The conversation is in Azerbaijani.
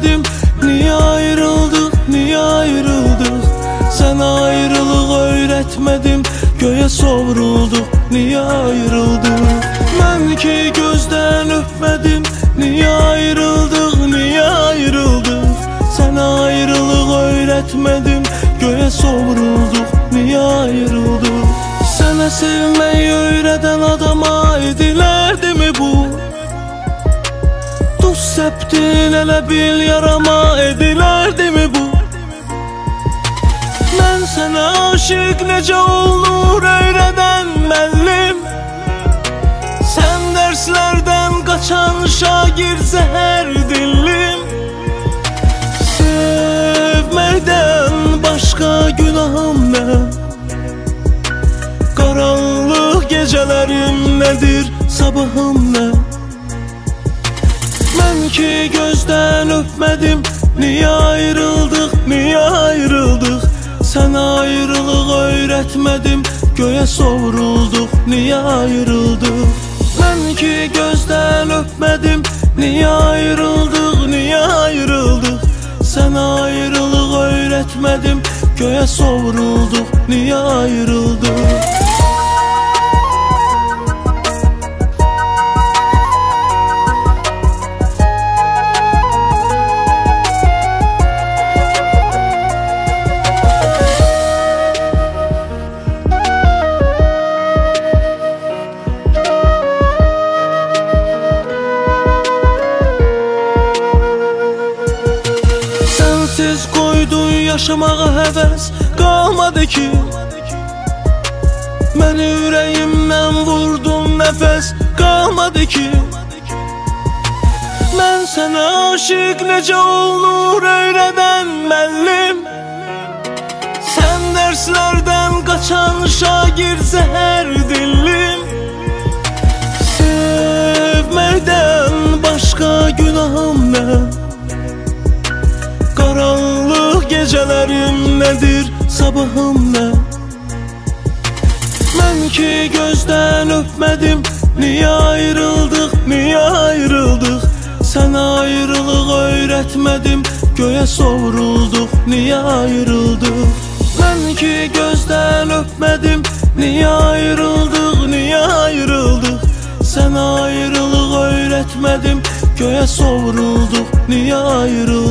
öğretmedim. Niye ayrıldık, niye ayrıldık? Sana ayrılık öğretmedim. Göğe savrulduk, niye ayrıldık? Ben ki gözden öpmedim. Niye ayrıldık, niye ayrıldık? Sana ayrılık öğretmedim. Göğe savrulduk, niye ayrıldık? Sana sevmeyi öğreten adama edilerdi mi bu? Tuz septin elə bil yarama edilerdi mi bu? Ben sana aşık necə olur öğreden müəllim. Sen derslerden kaçan şagird zəhər dillim. Sevməkdən başka günahım ne? Karanlık gecelerim nedir, sabahım ne? Ben ki gözden öpmedim. Niye ayrıldık, niye ayrıldık? Sana ayrılık öğretmedim. Göğe savrulduk, niye ayrıldık? Ben ki gözden öpmedim. Niye ayrıldık, niye ayrıldık? Sana ayrılık öğretmedim. Göğe savrulduk, niye ayrıldık? Sensiz koydun yaşamağa həvəs qalmadı ki. Məni ürəyimdən vurdun, nəfəs qalmadı ki. Mən sənə aşık necə olur öyrədən müəllim. Sən dərslərdən qaçan şagird zəhər dillim. Sevməkdən başqa günahım nə? Karanlık gecelerim nedir, sabahım ne? Ben ki gözden öpmedim. Niye ayrıldık, niye ayrıldık? Sana ayrılık öğretmedim. Göğe savrulduk, niye ayrıldık? Ben ki gözden öpmedim. Niye ayrıldık, niye ayrıldık? Sana ayrılık öğretmedim. Göğe savrulduk, niye ayrıldık?